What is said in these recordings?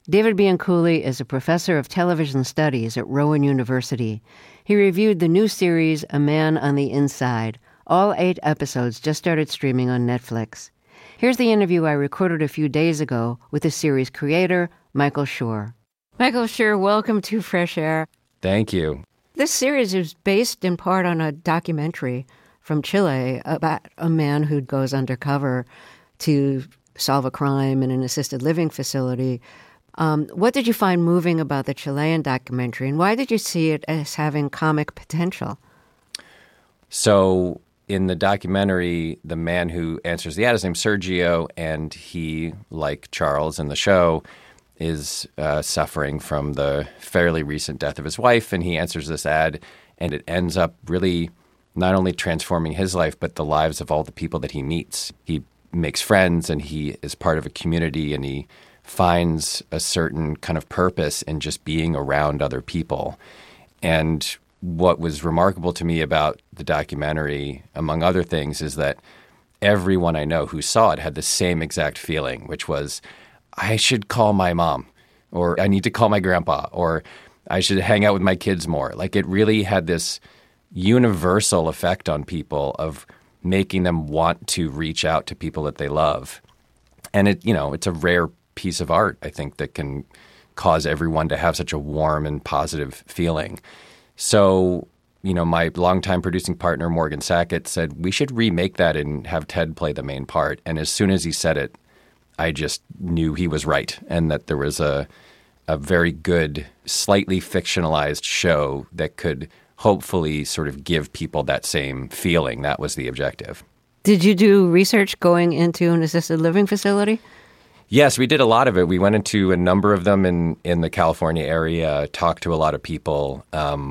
David Bianculli is a professor of television studies at Rowan University. He reviewed the new series, A Man on the Inside. All 8 episodes just started streaming on Netflix. Here's the interview I recorded a few days ago with the series creator, Michael Schur. Michael Schur, welcome to Fresh Air. Thank you. This series is based in part on a documentary from Chile about a man who goes undercover to solve a crime in an assisted living facility. What did you find moving about the Chilean documentary, and why did you see it as having comic potential? So in the documentary, the man who answers the ad is named Sergio, and he, like Charles in the show, is suffering from the fairly recent death of his wife, and he answers this ad, and it ends up really not only transforming his life, but the lives of all the people that he meets. He makes friends, and he is part of a community, and he finds a certain kind of purpose in just being around other people. And what was remarkable to me about the documentary, among other things, is that everyone I know who saw it had the same exact feeling, which was, I should call my mom, or I need to call my grandpa, or I should hang out with my kids more. Like, it really had this universal effect on people of making them want to reach out to people that they love. And it's a rare piece of art, I think, that can cause everyone to have such a warm and positive feeling. So, my longtime producing partner, Morgan Sackett, said, we should remake that and have Ted play the main part. And as soon as he said it, I just knew he was right, and that there was a very good, slightly fictionalized show that could hopefully sort of give people that same feeling. That was the objective. Did you do research going into an assisted living facility? Yes, we did a lot of it. We went into a number of them in the California area, talked to a lot of people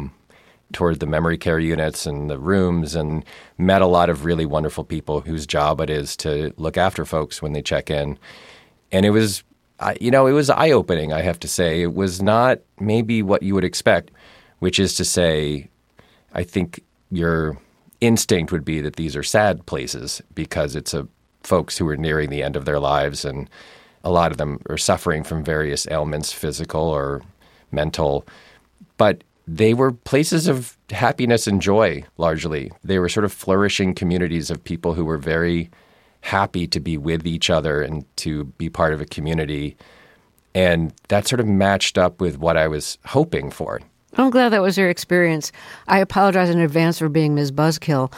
toward the memory care units and the rooms, and met a lot of really wonderful people whose job it is to look after folks when they check in. And it was, it was eye-opening, I have to say. It was not maybe what you would expect, which is to say, I think your instinct would be that these are sad places because it's folks who are nearing the end of their lives, and a lot of them are suffering from various ailments, physical or mental. But they were places of happiness and joy, largely. They were sort of flourishing communities of people who were very happy to be with each other and to be part of a community. And that sort of matched up with what I was hoping for. I'm glad that was your experience. I apologize in advance for being Ms. Buzzkill.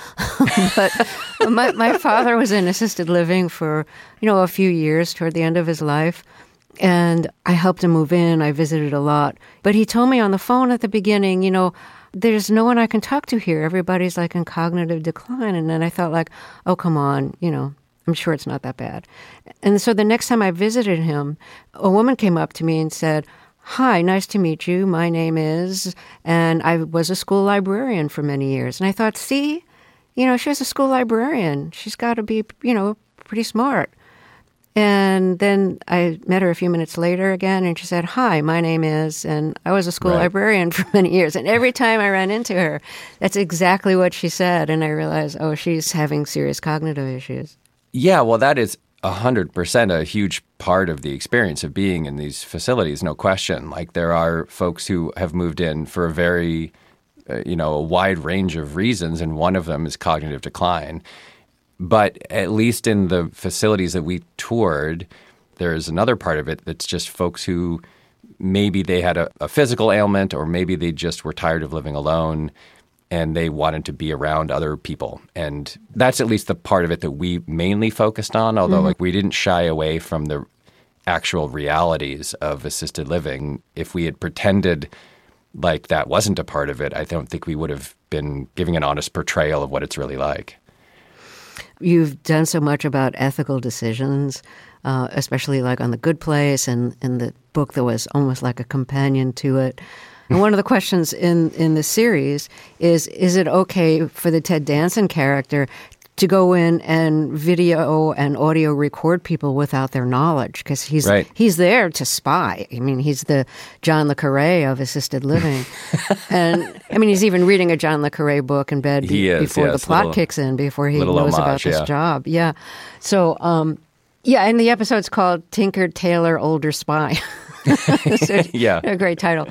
But my father was in assisted living for, a few years toward the end of his life. And I helped him move in. I visited a lot. But he told me on the phone at the beginning, there's no one I can talk to here. Everybody's like in cognitive decline. And then I thought like, oh, come on, I'm sure it's not that bad. And so the next time I visited him, a woman came up to me and said, hi, nice to meet you. My name is, and I was a school librarian for many years. And I thought, see, she was a school librarian. She's got to be, pretty smart. And then I met her a few minutes later again, and she said, hi, my name is, and I was a school librarian for many years. And every time I ran into her, that's exactly what she said. And I realized, oh, she's having serious cognitive issues. Yeah, well, that is 100% a huge part of the experience of being in these facilities, no question. Like, there are folks who have moved in for a very, a wide range of reasons, and one of them is cognitive decline. But at least in the facilities that we toured, there's another part of it that's just folks who maybe they had a physical ailment, or maybe they just were tired of living alone and they wanted to be around other people. And that's at least the part of it that we mainly focused on, although we didn't shy away from the actual realities of assisted living. If we had pretended like that wasn't a part of it, I don't think we would have been giving an honest portrayal of what it's really like. You've done so much about ethical decisions, especially like on The Good Place and in the book that was almost like a companion to it. And one of the questions in the series is it okay for the Ted Danson character to go in and video and audio record people without their knowledge? Because he's there to spy. I mean, he's the John le Carré of assisted living. And, I mean, he's even reading a John le Carré book in bed before the plot kicks in, before he knows about this job. Yeah. So, and the episode's called Tinker, Tailor, Older Spy. So, Yeah. a great title.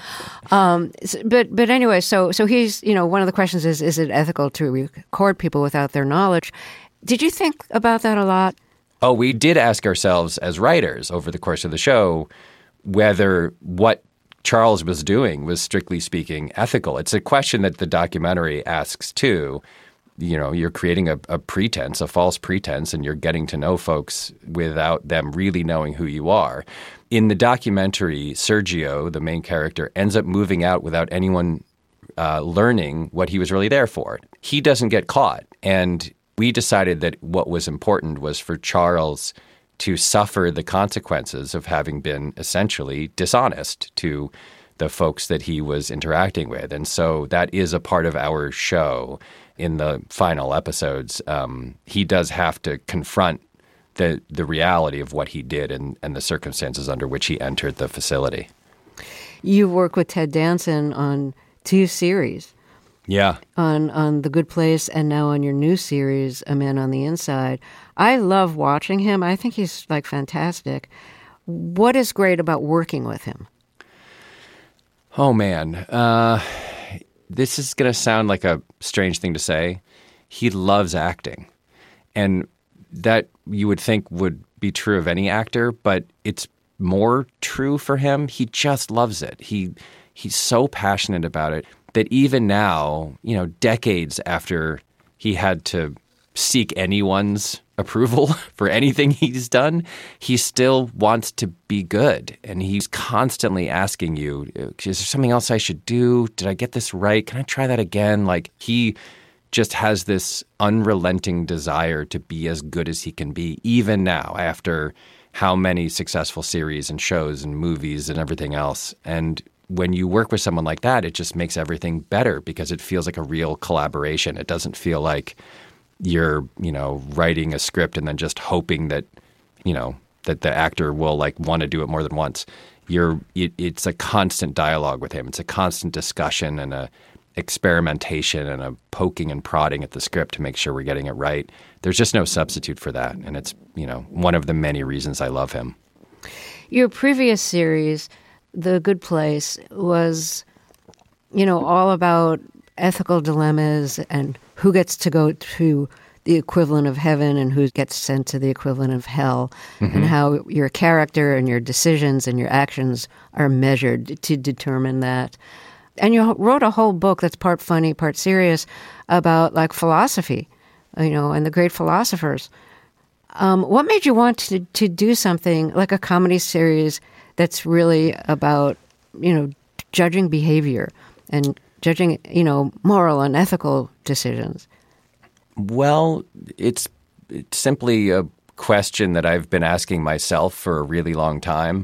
But anyway, so he's, one of the questions is it ethical to record people without their knowledge? Did you think about that a lot? Oh, we did ask ourselves as writers over the course of the show whether what Charles was doing was, strictly speaking, ethical. It's a question that the documentary asks too. You're creating a pretense, a false pretense, and you're getting to know folks without them really knowing who you are. In the documentary, Sergio, the main character, ends up moving out without anyone learning what he was really there for. He doesn't get caught. And we decided that what was important was for Charles to suffer the consequences of having been essentially dishonest to the folks that he was interacting with. And so that is a part of our show. In the final episodes, he does have to confront the reality of what he did and the circumstances under which he entered the facility. You work with Ted Danson on 2 series. Yeah. On The Good Place and now on your new series, A Man on the Inside. I love watching him. I think he's fantastic. What is great about working with him? Oh, man. This is going to sound like a strange thing to say. He loves acting. And that you would think would be true of any actor, but it's more true for him. He just loves it. He's so passionate about it that even now, decades after he had to seek anyone's approval for anything he's done, he still wants to be good. And he's constantly asking you, is there something else I should do? Did I get this right? Can I try that again? He just has this unrelenting desire to be as good as he can be, even now, after how many successful series and shows and movies and everything else. And when you work with someone like that, it just makes everything better because it feels like a real collaboration. It doesn't feel like you're, writing a script and then just hoping that, that the actor will want to do it more than once. It's a constant dialogue with him. It's a constant discussion and a experimentation and a poking and prodding at the script to make sure we're getting it right. There's just no substitute for that. And it's, one of the many reasons I love him. Your previous series, The Good Place, was, all about ethical dilemmas and who gets to go to the equivalent of heaven and who gets sent to the equivalent of hell, and how your character and your decisions and your actions are measured to determine that. And you wrote a whole book that's part funny, part serious about philosophy, and the great philosophers. What made you want to do something like a comedy series that's really about, judging behavior and judging, moral and ethical decisions? Well, it's simply a question that I've been asking myself for a really long time.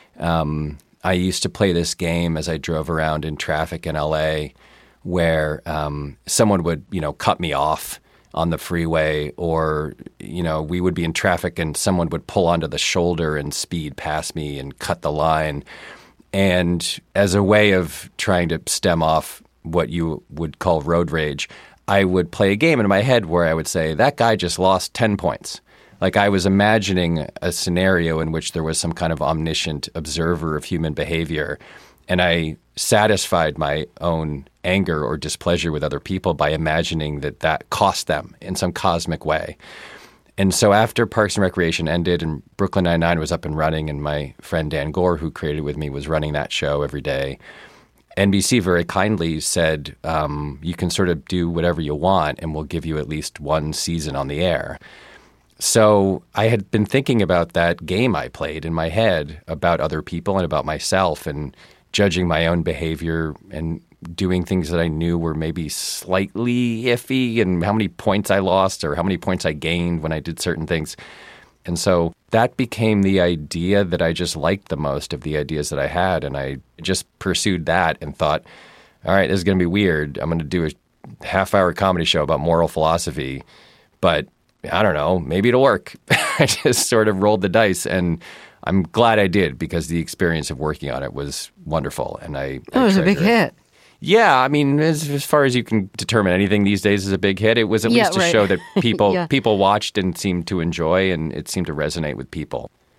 I used to play this game as I drove around in traffic in L.A. where someone would, cut me off on the freeway, or, we would be in traffic and someone would pull onto the shoulder and speed past me and cut the line. And as a way of trying to stem off what you would call road rage, I would play a game in my head where I would say, that guy just lost 10 points. I was imagining a scenario in which there was some kind of omniscient observer of human behavior, and I satisfied my own anger or displeasure with other people by imagining that cost them in some cosmic way. And so after Parks and Recreation ended and Brooklyn Nine-Nine was up and running, and my friend Dan Gore, who created with me, was running that show every day, NBC very kindly said, you can sort of do whatever you want and we'll give you at least one season on the air. So I had been thinking about that game I played in my head about other people and about myself, and judging my own behavior and doing things that I knew were maybe slightly iffy, and how many points I lost or how many points I gained when I did certain things. And so that became the idea that I just liked the most of the ideas that I had. And I just pursued that and thought, all right, this is going to be weird. I'm going to do a half-hour comedy show about moral philosophy, but I don't know, maybe it'll work. I just sort of rolled the dice, and I'm glad I did, because the experience of working on it was wonderful. And it was a big hit. Yeah, I mean, as far as you can determine anything these days is a big hit, it was at least a show that people watched and seemed to enjoy, and it seemed to resonate with people.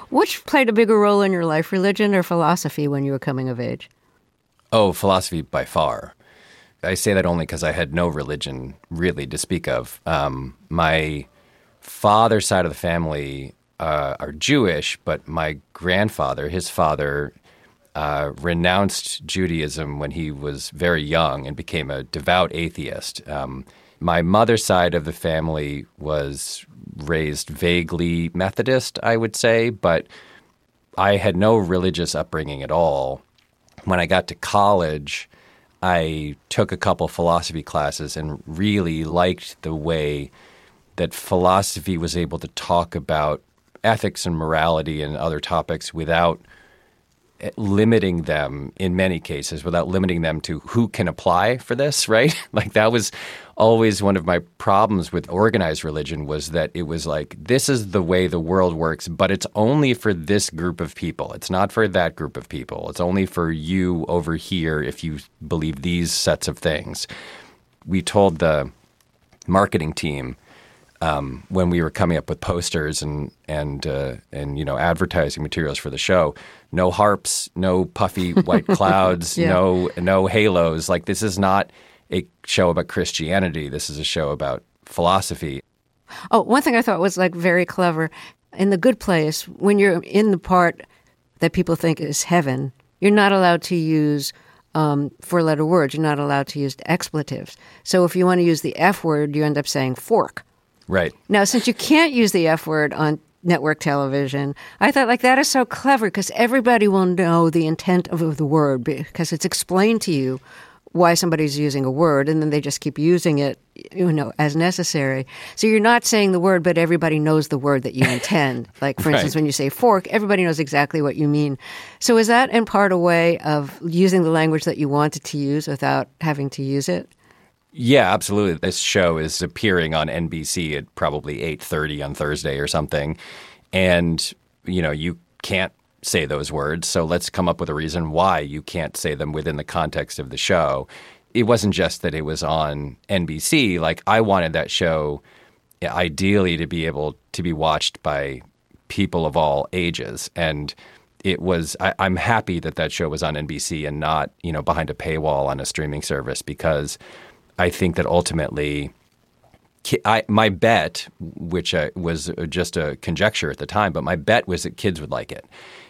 Which played a bigger role in your life, religion or philosophy, when you were coming of age? Oh, philosophy by far. I say that only because I had no religion really to speak of. My father's side of the family are Jewish, but my grandfather, his father, renounced Judaism when he was very young and became a devout atheist. My mother's side of the family was raised vaguely Methodist, I would say, but I had no religious upbringing at all. When I got to college, I took a couple philosophy classes and really liked the way that philosophy was able to talk about ethics and morality and other topics without limiting them, in many cases, without limiting them to who can apply for this, right? Like that was always one of my problems with organized religion, was that it was like, this is the way the world works, but it's only for this group of people. It's not for that group of people. It's only for you over here if you believe these sets of things. We told the marketing team when we were coming up with posters and advertising materials for the show, no harps, no puffy white clouds, no halos. Like, this is not a show about Christianity. This is a show about philosophy. Oh, one thing I thought was like very clever. In The Good Place, when you're in the part that people think is heaven, you're not allowed to use four-letter words. You're not allowed to use expletives. So if you want to use the F word, you end up saying fork. Right. Now, since you can't use the F word on network television, I thought, like, that is so clever because everybody will know the intent of the word because it's explained to you why somebody's using a word, and then they just keep using it, as necessary. So you're not saying the word, but everybody knows the word that you intend. Like, for instance, when you say fork, everybody knows exactly what you mean. So is that in part a way of using the language that you wanted to use without having to use it? Yeah, absolutely. This show is appearing on NBC at probably 8:30 on Thursday or something. And, you can't say those words. So let's come up with a reason why you can't say them within the context of the show. It wasn't just that it was on NBC. Like, I wanted that show ideally to be able to be watched by people of all ages. And it was, I'm happy that show was on NBC and not, behind a paywall on a streaming service, because I think that ultimately, my bet, which was just a conjecture at the time, but my bet was that kids would like it.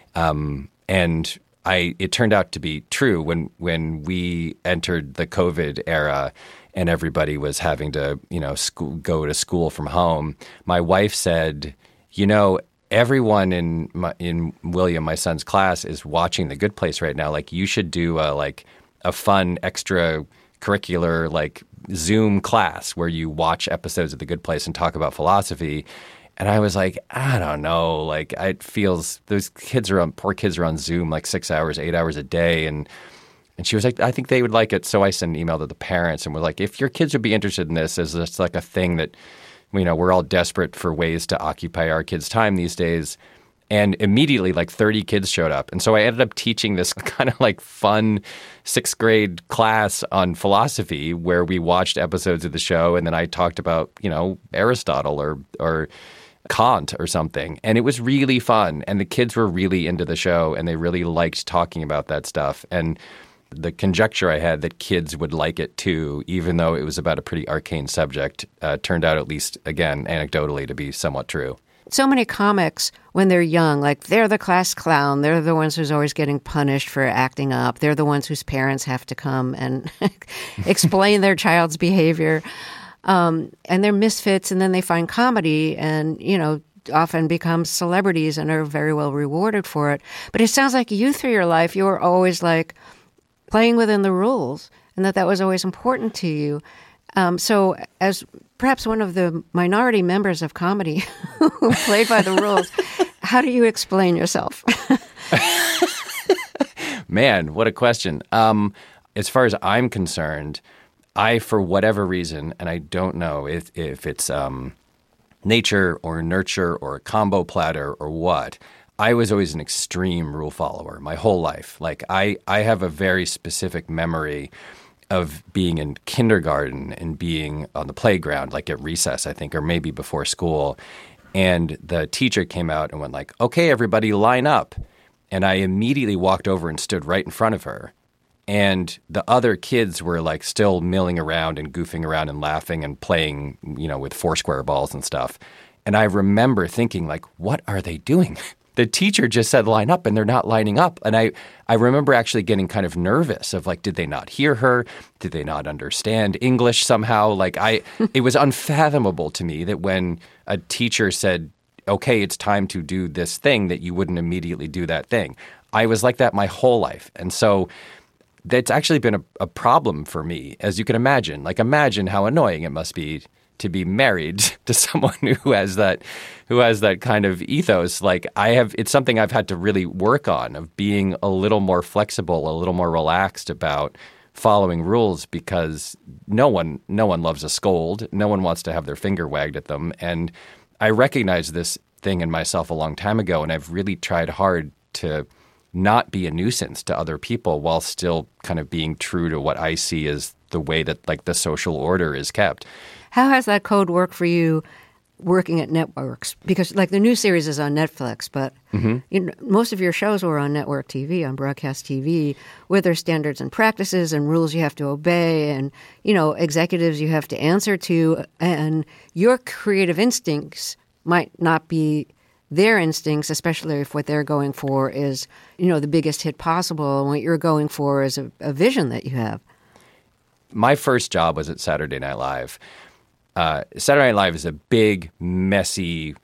And it turned out to be true when we entered the COVID era and everybody was having to, go to school from home. My wife said, everyone in William, my son's class, is watching The Good Place right now. Like, you should do a fun extra curricular, like, Zoom class where you watch episodes of The Good Place and talk about philosophy. And I was like, I don't know. Like, it feels those poor kids are on Zoom like 6 hours, 8 hours a day. And she was like, I think they would like it. So I sent an email to the parents and we're like, if your kids would be interested in this, as just like a thing that, we're all desperate for ways to occupy our kids' time these days. And immediately, like, 30 kids showed up. And so I ended up teaching this kind of like fun 6th grade class on philosophy where we watched episodes of the show. And then I talked about, Aristotle or Kant or something. And it was really fun. And the kids were really into the show and they really liked talking about that stuff. And the conjecture I had that kids would like it too, even though it was about a pretty arcane subject, turned out, at least, again, anecdotally, to be somewhat true. So many comics, when they're young, like, they're the class clown. They're the ones who's always getting punished for acting up. They're the ones whose parents have to come and explain their child's behavior. And they're misfits, and then they find comedy and, often become celebrities and are very well rewarded for it. But it sounds like you, through your life, you were always, like, playing within the rules, and that was always important to you. So as perhaps one of the minority members of comedy who played by the rules, how do you explain yourself? Man, what a question. As far as I'm concerned, for whatever reason, and I don't know if it's nature or nurture or a combo platter or what, I was always an extreme rule follower my whole life. Like, I have a very specific memory of being in kindergarten and being on the playground, like at recess, I think, or maybe before school. And the teacher came out and went like, "Okay, everybody line up." And I immediately walked over and stood right in front of her. And the other kids were like still milling around and goofing around and laughing and playing, with Foursquare balls and stuff. And I remember thinking like, what are they doing? The teacher just said line up and they're not lining up. And I remember actually getting kind of nervous of like, did they not hear her? Did they not understand English somehow? Like it was unfathomable to me that when a teacher said, okay, it's time to do this thing, that you wouldn't immediately do that thing. I was like that my whole life. And so that's actually been a problem for me, as you can imagine. Like, imagine how annoying it must be to be married to someone who has that kind of ethos. Like, it's something I've had to really work on, of being a little more flexible, a little more relaxed about following rules, because no one loves a scold. No one wants to have their finger wagged at them. And I recognized this thing in myself a long time ago, and I've really tried hard to not be a nuisance to other people while still kind of being true to what I see as the way that like the social order is kept. How has that code worked for you working at networks? Because like the new series is on Netflix, but most of your shows were on network TV, on broadcast TV, where there's standards and practices and rules you have to obey and, executives you have to answer to. And your creative instincts might not be their instincts, especially if what they're going for is, the biggest hit possible, and what you're going for is a vision that you have. My first job was at Saturday Night Live. Saturday Night Live is a big, messy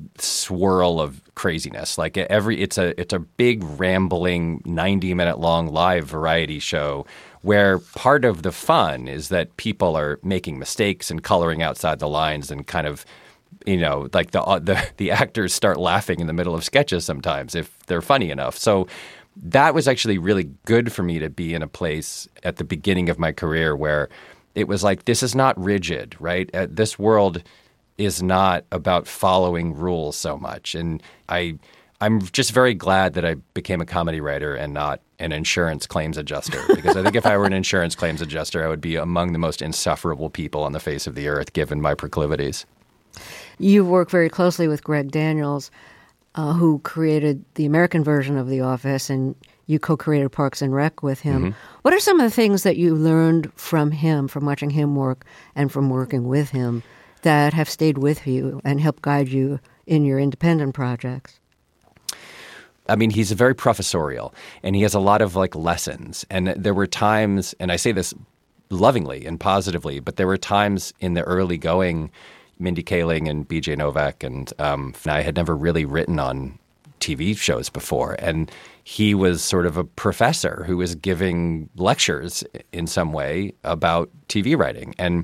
swirl of craziness. Like it's a big, rambling, 90-minute long live variety show where part of the fun is that people are making mistakes and coloring outside the lines and kind of, like the actors start laughing in the middle of sketches sometimes if they're funny enough. So that was actually really good for me to be in a place at the beginning of my career where it was like, this is not rigid, right? This world is not about following rules so much. And I'm just very glad that I became a comedy writer and not an insurance claims adjuster, because I think if I were an insurance claims adjuster, I would be among the most insufferable people on the face of the earth, given my proclivities. You work very closely with Greg Daniels, who created the American version of The Office, and you co-created Parks and Rec with him. Mm-hmm. What are some of the things that you learned from him, from watching him work and from working with him, that have stayed with you and helped guide you in your independent projects? I mean, he's very professorial, and he has a lot of like lessons. And there were times, and I say this lovingly and positively, but there were times in the early going, Mindy Kaling and BJ Novak and I had never really written on TV shows before. And he was sort of a professor who was giving lectures in some way about TV writing. And,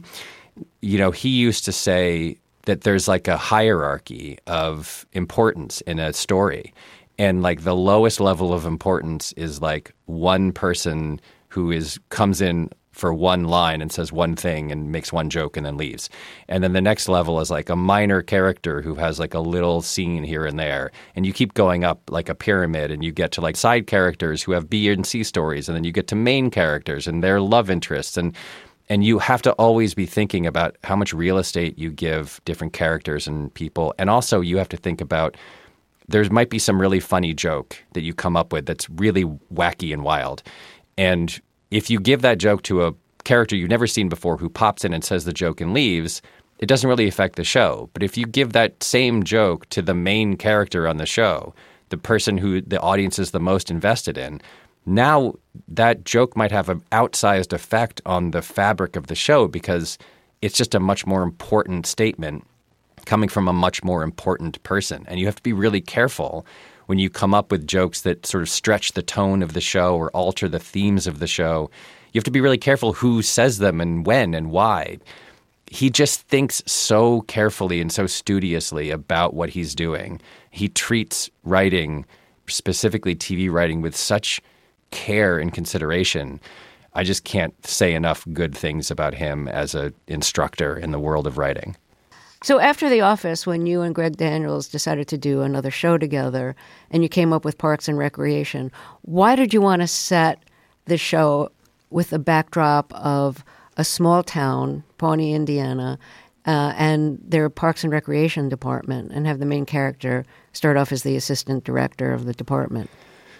he used to say that there's like a hierarchy of importance in a story. And like the lowest level of importance is like one person who comes in for one line and says one thing and makes one joke and then leaves. And then the next level is like a minor character who has like a little scene here and there. And you keep going up like a pyramid, and you get to like side characters who have B and C stories. And then you get to main characters and their love interests. And you have to always be thinking about how much real estate you give different characters and people. And also you have to think about, there might be some really funny joke that you come up with that's really wacky and wild. And if you give that joke to a character you've never seen before who pops in and says the joke and leaves, it doesn't really affect the show. But if you give that same joke to the main character on the show, the person who the audience is the most invested in, now that joke might have an outsized effect on the fabric of the show, because it's just a much more important statement coming from a much more important person. And you have to be really careful when you come up with jokes that sort of stretch the tone of the show or alter the themes of the show. You have to be really careful who says them and when and why. He just thinks so carefully and so studiously about what he's doing. He treats writing, specifically TV writing, with such care and consideration. I just can't say enough good things about him as an instructor in the world of writing. So after The Office, when you and Greg Daniels decided to do another show together and you came up with Parks and Recreation, why did you want to set the show with the backdrop of a small town, Pawnee, Indiana, and their Parks and Recreation department, and have the main character start off as the assistant director of the department?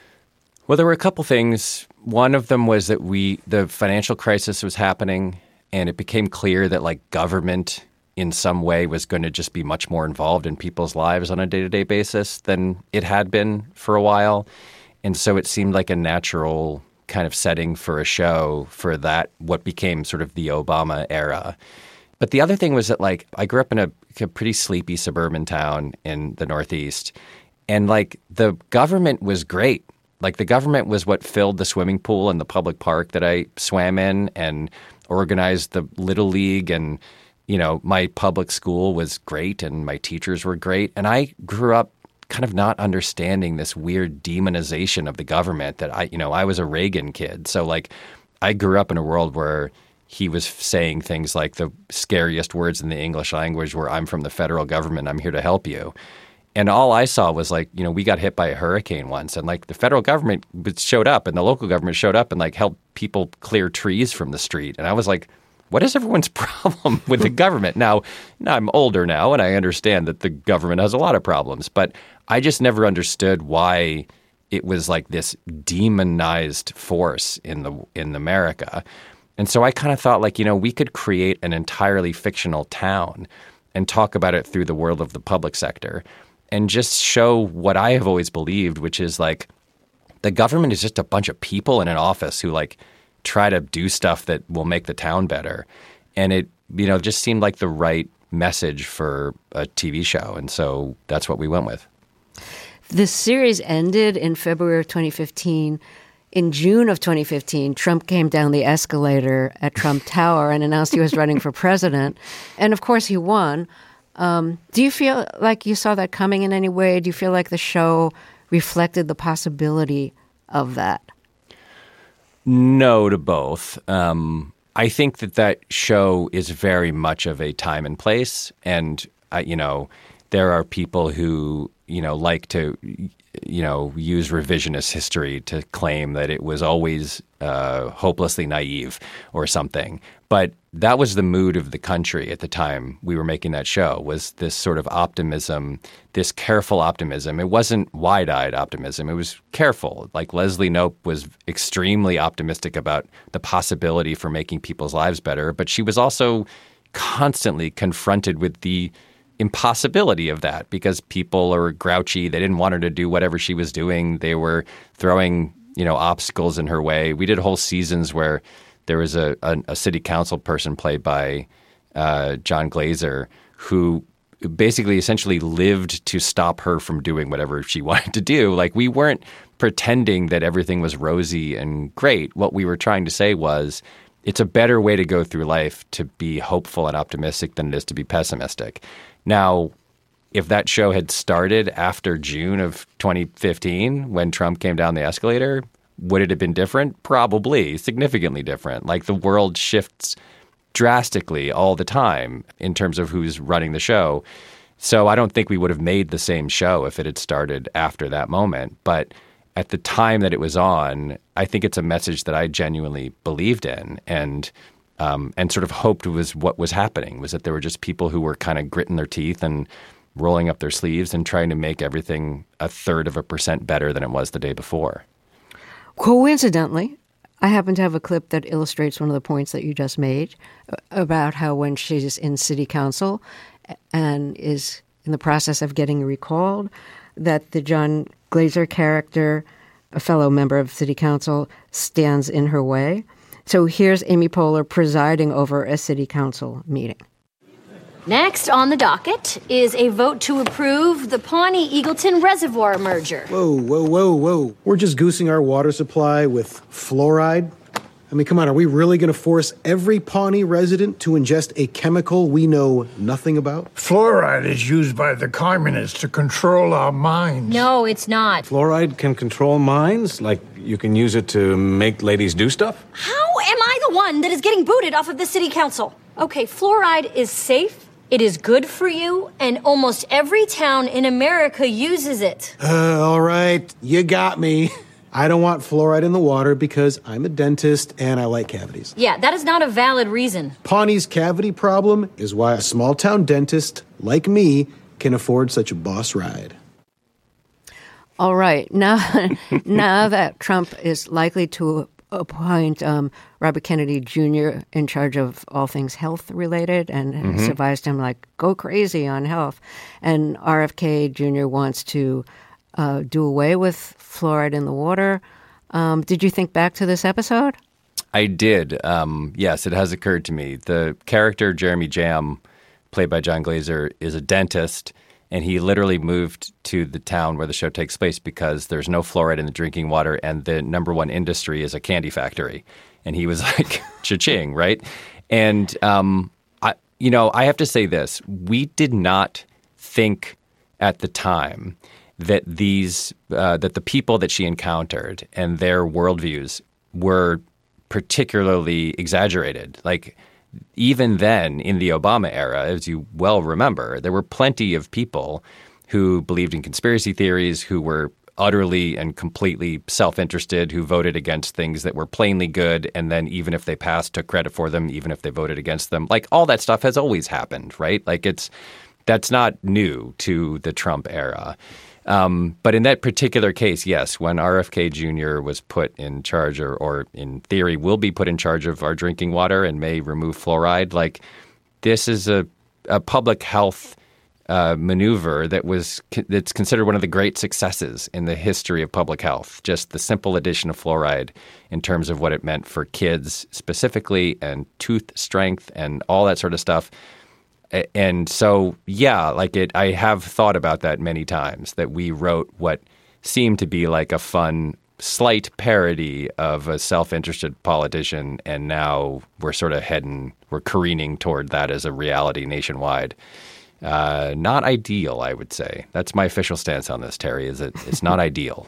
Well, there were a couple things. One of them was that the financial crisis was happening, and it became clear that like government in some way was going to just be much more involved in people's lives on a day-to-day basis than it had been for a while. And so it seemed like a natural kind of setting for a show for that, what became sort of the Obama era. But the other thing was that, like, I grew up in a pretty sleepy suburban town in the Northeast, and, like, the government was great. Like, the government was what filled the swimming pool in the public park that I swam in and organized the Little League, and, you know, my public school was great and my teachers were great. And I grew up kind of not understanding this weird demonization of the government that I was a Reagan kid. So, like, I grew up in a world where he was saying things like the scariest words in the English language were, "I'm from the federal government, I'm here to help you." And all I saw was like, you know, we got hit by a hurricane once, and like the federal government showed up and the local government showed up and like helped people clear trees from the street. And I was like, what is everyone's problem with the government? Now I'm older now and I understand that the government has a lot of problems, but I just never understood why it was like this demonized force in America. And so I kind of thought, like, you know, we could create an entirely fictional town and talk about it through the world of the public sector and just show what I have always believed, which is like the government is just a bunch of people in an office who like try to do stuff that will make the town better. And it, you know, just seemed like the right message for a TV show. And so that's what we went with. The series ended in February of 2015. In June of 2015, Trump came down the escalator at Trump Tower and announced he was running for president. And of course, he won. Do you feel like you saw that coming in any way? Do you feel like the show reflected the possibility of that? No to both. I think that show is very much of a time and place. And, there are people who, like to, use revisionist history to claim that it was always hopelessly naive or something. But that was the mood of the country at the time we were making that show, was this sort of optimism, this careful optimism. It wasn't wide-eyed optimism. It was careful. Like Leslie Knope was extremely optimistic about the possibility for making people's lives better, but she was also constantly confronted with the impossibility of that because people are grouchy. They didn't want her to do whatever she was doing. They were throwing, obstacles in her way. We did whole seasons where there was a city council person played by John Glazer who basically essentially lived to stop her from doing whatever she wanted to do. Like, we weren't pretending that everything was rosy and great. What we were trying to say was it's a better way to go through life to be hopeful and optimistic than it is to be pessimistic. Now, if that show had started after June of 2015 when Trump came down the escalator, would it have been different? Probably, significantly different. Like, the world shifts drastically all the time in terms of who's running the show. So I don't think we would have made the same show if it had started after that moment. But at the time that it was on, I think it's a message that I genuinely believed in and sort of hoped was what was happening, was that there were just people who were kind of gritting their teeth and rolling up their sleeves and trying to make everything 0.33% better than it was the day before. Coincidentally, I happen to have a clip that illustrates one of the points that you just made about how when she's in city council and is in the process of getting recalled, that the John Glazer character, a fellow member of city council, stands in her way. So here's Amy Poehler presiding over a city council meeting. Next on the docket is a vote to approve the Pawnee-Eagleton Reservoir merger. Whoa. We're just goosing our water supply with fluoride? I mean, come on, are we really going to force every Pawnee resident to ingest a chemical we know nothing about? Fluoride is used by the communists to control our minds. No, it's not. Fluoride can control minds? Like you can use it to make ladies do stuff? How am I the one that is getting booted off of the city council? Okay, fluoride is safe. It is good for you, and almost every town in America uses it. All right, you got me. I don't want fluoride in the water because I'm a dentist and I like cavities. Yeah, that is not a valid reason. Pawnee's cavity problem is why a small-town dentist like me can afford such a boss ride. All right. Now that Trump is likely to appoint Robert Kennedy Jr. in charge of all things health-related and has advised him, like, go crazy on health. And RFK Jr. wants to do away with fluoride in the water. Did you think back to this episode? I did. Yes, it has occurred to me. The character Jeremy Jam, played by John Glazer, is a dentist, and he literally moved to the town where the show takes place because there's no fluoride in the drinking water, and the number one industry is a candy factory. And he was like, cha-ching, right? And, I have to say this. We did not think at the time that that the people that she encountered and their worldviews were particularly exaggerated. Like, even then, in the Obama era, as you well remember, there were plenty of people who believed in conspiracy theories, who were utterly and completely self-interested, who voted against things that were plainly good, and then even if they passed, took credit for them, even if they voted against them. Like, all that stuff has always happened, right? Like, that's not new to the Trump era. But in that particular case, yes, when RFK Jr. was put in charge or in theory will be put in charge of our drinking water and may remove fluoride, like, this is a public health maneuver that's considered one of the great successes in the history of public health. Just the simple addition of fluoride in terms of what it meant for kids specifically and tooth strength and all that sort of stuff. And so, yeah, I have thought about that many times, that we wrote what seemed to be like a fun, slight parody of a self-interested politician, and now we're we're careening toward that as a reality nationwide. Not ideal, I would say. That's my official stance on this, Terry, is that it's not ideal.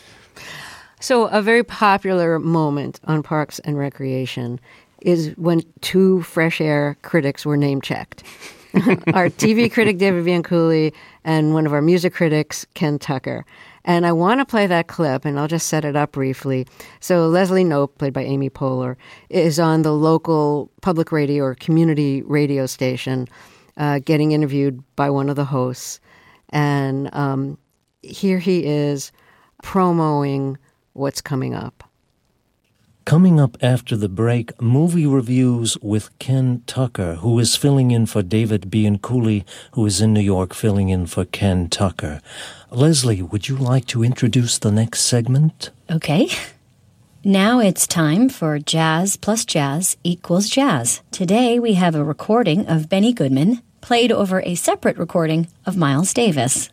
So a very popular moment on Parks and Recreation is when two Fresh Air critics were name-checked. Our TV critic, David Bianculli, and one of our music critics, Ken Tucker. And I want to play that clip, and I'll just set it up briefly. So Leslie Knope, played by Amy Poehler, is on the local public radio or community radio station getting interviewed by one of the hosts. And here he is promoting what's coming up. Coming up after the break, movie reviews with Ken Tucker, who is filling in for David Bianculli, who is in New York filling in for Ken Tucker. Leslie, would you like to introduce the next segment? Okay. Now it's time for Jazz plus Jazz equals Jazz. Today we have a recording of Benny Goodman played over a separate recording of Miles Davis.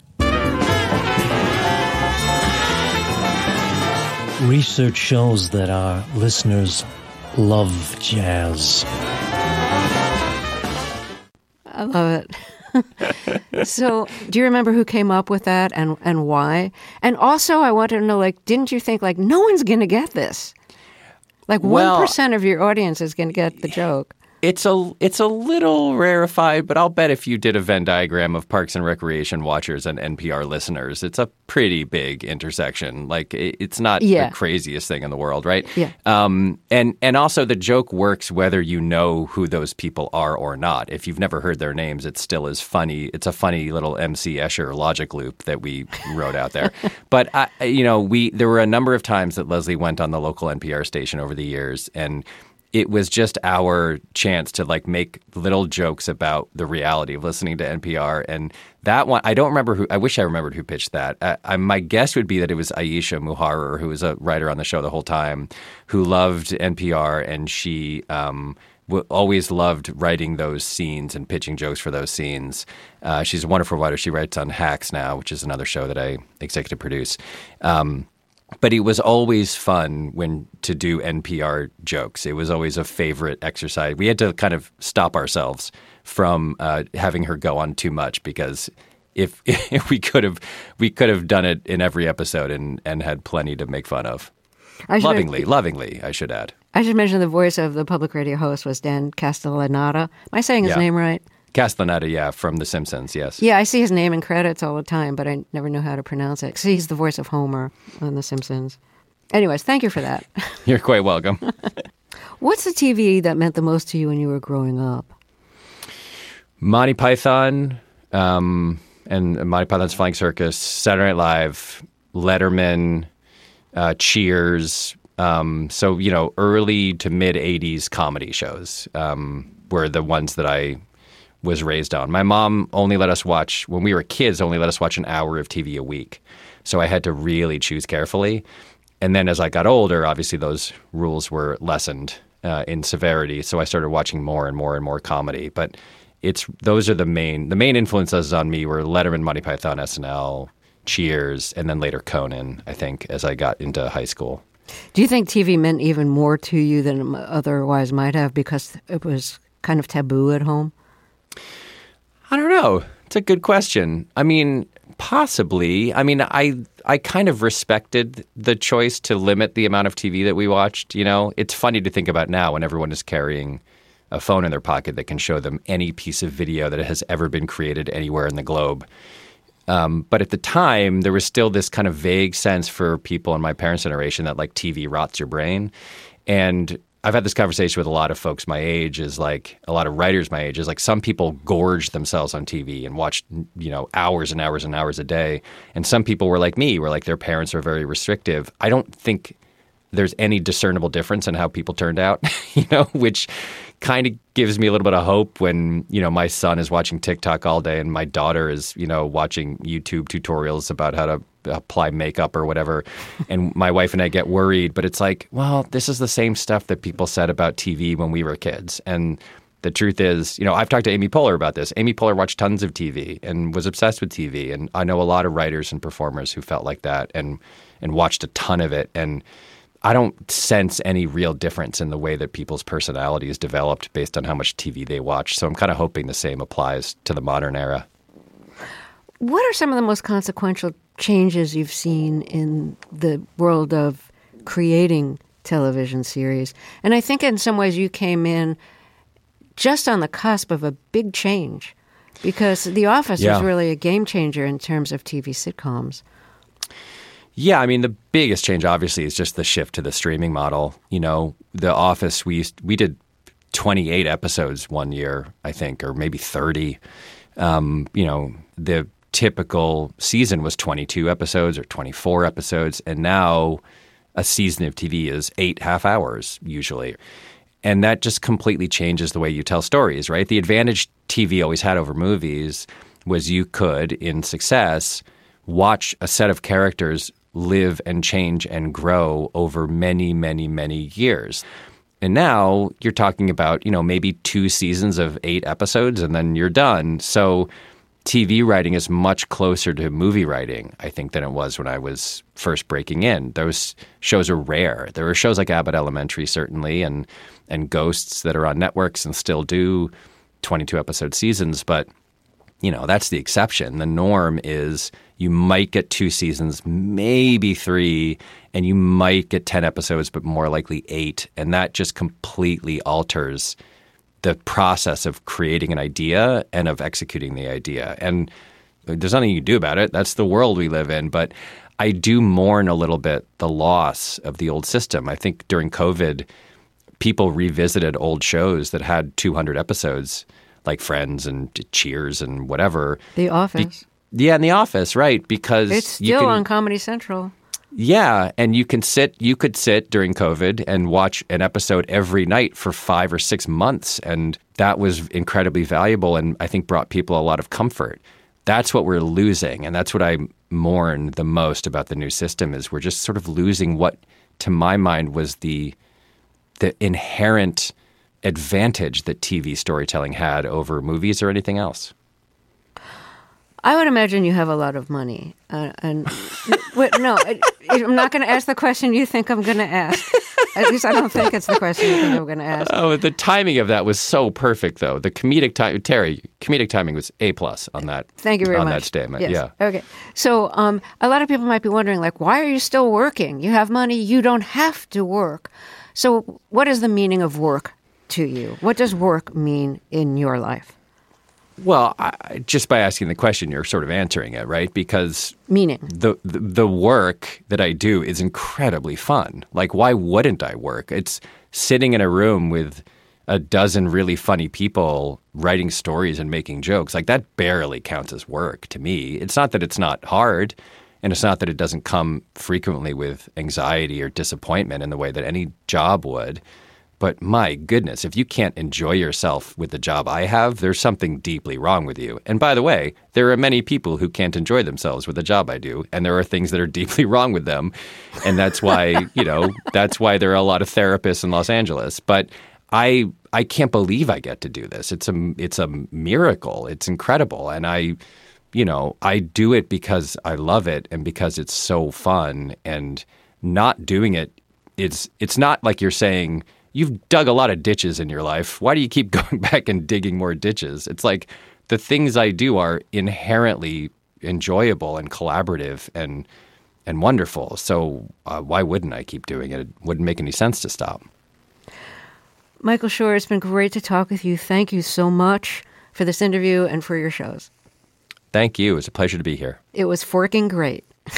Research shows that our listeners love jazz. I love it. So, do you remember who came up with that and why? And also, I wanted to know, didn't you think, no one's going to get this? 1% of your audience is going to get the joke. It's a little rarefied, but I'll bet if you did a Venn diagram of Parks and Recreation watchers and NPR listeners, it's a pretty big intersection. It's not the craziest thing in the world, right? Yeah. And also the joke works whether you know who those people are or not. If you've never heard their names, it still is funny. It's a funny little MC Escher logic loop that we wrote out there. But there were a number of times that Leslie went on the local NPR station over the years, and it was just our chance to make little jokes about the reality of listening to NPR. And that one, I don't remember who. I wish I remembered who pitched that. My guess would be that it was Aisha Muharrar, who was a writer on the show the whole time, who loved NPR, and she always loved writing those scenes and pitching jokes for those scenes. She's a wonderful writer. She writes on Hacks now, which is another show that I executive produce. But it was always fun to do NPR jokes. It was always a favorite exercise. We had to kind of stop ourselves from having her go on too much, because if we could have done it in every episode and had plenty to make fun of. Lovingly, I should add. I should mention the voice of the public radio host was Dan Castellaneta. Am I saying his name right? Castellaneta, from The Simpsons, yes. Yeah, I see his name in credits all the time, but I never know how to pronounce it. 'Cause he's the voice of Homer on The Simpsons. Anyways, thank you for that. You're quite welcome. What's the TV that meant the most to you when you were growing up? Monty Python, and Monty Python's Flying Circus, Saturday Night Live, Letterman, Cheers. So, early to mid 80s comedy shows were the ones that I was raised on. My mom only let us watch, when we were kids, only let us watch an hour of TV a week. So I had to really choose carefully. And then as I got older, obviously those rules were lessened in severity. So I started watching more and more and more comedy. But those are the main influences on me were Letterman, Monty Python, SNL, Cheers, and then later Conan, I think, as I got into high school. Do you think TV meant even more to you than it otherwise might have because it was kind of taboo at home? I don't know. It's a good question. I mean, possibly. I mean, I kind of respected the choice to limit the amount of TV that we watched. It's funny to think about now when everyone is carrying a phone in their pocket that can show them any piece of video that has ever been created anywhere in the globe. But at the time, there was still this kind of vague sense for people in my parents' generation that like TV rots your brain. And I've had this conversation with a lot of folks my age, is like a lot of writers my age, is like some people gorge themselves on TV and watch, hours and hours and hours a day. And some people were like me, where like their parents were very restrictive. I don't think there's any discernible difference in how people turned out, which kind of gives me a little bit of hope when, my son is watching TikTok all day and my daughter is, watching YouTube tutorials about how to apply makeup or whatever. And my wife and I get worried, but it's like, well, this is the same stuff that people said about TV when we were kids. And the truth is, I've talked to Amy Poehler about this. Amy Poehler watched tons of TV and was obsessed with TV. And I know a lot of writers and performers who felt like that and watched a ton of it. And I don't sense any real difference in the way that people's personalities developed based on how much TV they watch. So I'm kind of hoping the same applies to the modern era. What are some of the most consequential changes you've seen in the world of creating television series? And I think in some ways you came in just on the cusp of a big change because The Office was really a game changer in terms of TV sitcoms. Yeah, I mean, the biggest change, obviously, is just the shift to the streaming model. The Office, we did 28 episodes one year, I think, or maybe 30. The typical season was 22 episodes or 24 episodes, and now a season of TV is 8 half hours, usually. And that just completely changes the way you tell stories, right? The advantage TV always had over movies was you could, in success, watch a set of characters live and change and grow over many, many, many years. And now you're talking about, maybe 2 seasons of 8 episodes and then you're done. So TV writing is much closer to movie writing, I think, than it was when I was first breaking in. Those shows are rare. There are shows like Abbott Elementary, certainly, and Ghosts that are on networks and still do 22-episode seasons, but that's the exception. The norm is you might get 2 seasons, maybe 3, and you might get 10 episodes, but more likely 8. And that just completely alters the process of creating an idea and of executing the idea. And there's nothing you can do about it. That's the world we live in. But I do mourn a little bit the loss of the old system. I think during COVID, people revisited old shows that had 200 episodes, like Friends and Cheers and whatever. The Office. And The Office, right? Because it's still on Comedy Central. Yeah, and you could sit during COVID and watch an episode every night for 5 or 6 months, and that was incredibly valuable and I think brought people a lot of comfort. That's what we're losing, and that's what I mourn the most about the new system is we're just sort of losing what, to my mind, was the inherent advantage that TV storytelling had over movies or anything else. I would imagine you have a lot of money. I'm not going to ask the question you think I'm going to ask. At least I don't think it's the question you think I'm going to ask. Oh, the timing of that was so perfect, though. The comedic timing was A+ on that. Thank you very much. On that statement, yes. Yeah. Okay. So a lot of people might be wondering, like, why are you still working? You have money. You don't have to work. So what is the meaning of work to you? What does work mean in your life? Well, just by asking the question, you're sort of answering it, right? Because Meaning? The work that I do is incredibly fun. Like, why wouldn't I work? It's sitting in a room with a dozen really funny people writing stories and making jokes. Like, that barely counts as work to me. It's not that it's not hard, and it's not that it doesn't come frequently with anxiety or disappointment in the way that any job would. But my goodness, if you can't enjoy yourself with the job I have, there's something deeply wrong with you. And by the way, there are many people who can't enjoy themselves with the job I do, and there are things that are deeply wrong with them. And that's why, that's why there are a lot of therapists in Los Angeles. But I can't believe I get to do this. It's a miracle. It's incredible. And I do it because I love it and because it's so fun. And not doing it, it's not like you're saying, you've dug a lot of ditches in your life. Why do you keep going back and digging more ditches? It's like the things I do are inherently enjoyable and collaborative and wonderful. So why wouldn't I keep doing it? It wouldn't make any sense to stop. Michael Schur, it's been great to talk with you. Thank you so much for this interview and for your shows. Thank you. It was a pleasure to be here. It was forking great.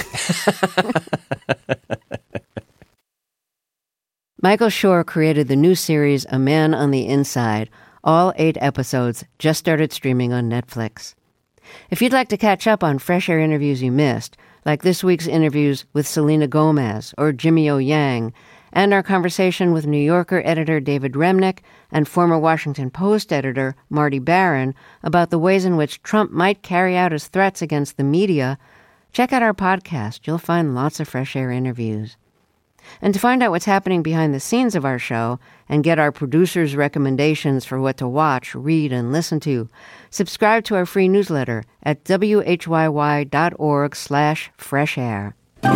Michael Schur created the new series A Man on the Inside. All 8 episodes just started streaming on Netflix. If you'd like to catch up on Fresh Air interviews you missed, like this week's interviews with Selena Gomez or Jimmy O. Yang, and our conversation with New Yorker editor David Remnick and former Washington Post editor Marty Baron about the ways in which Trump might carry out his threats against the media, check out our podcast. You'll find lots of Fresh Air interviews. And to find out what's happening behind the scenes of our show and get our producers' recommendations for what to watch, read, and listen to, subscribe to our free newsletter at whyy.org/freshair.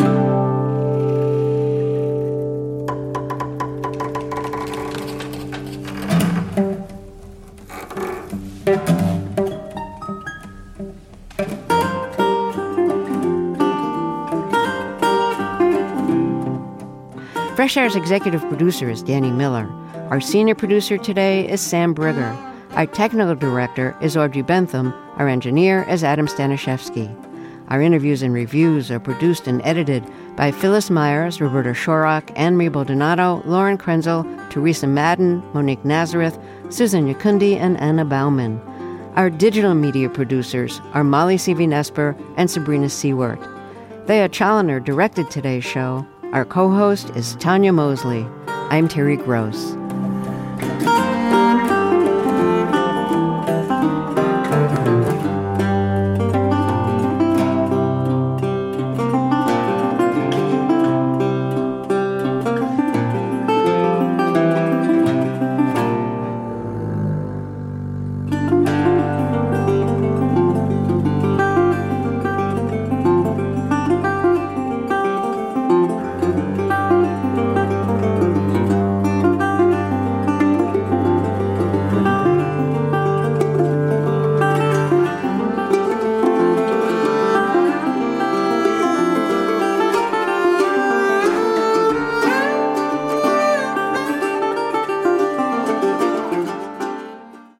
Fresh Air's executive producer is Danny Miller. Our senior producer today is Sam Brigger. Our technical director is Audrey Bentham. Our engineer is Adam Staniszewski. Our interviews and reviews are produced and edited by Phyllis Myers, Roberta Shorrock, Anne-Marie Baldonado, Lauren Krenzel, Teresa Madden, Monique Nazareth, Susan Yakundi, and Anna Bauman. Our digital media producers are Molly Seavy-Nesper and Sabrina Seward. Thea Challoner directed today's show. Our co-host is Tanya Mosley. I'm Terry Gross.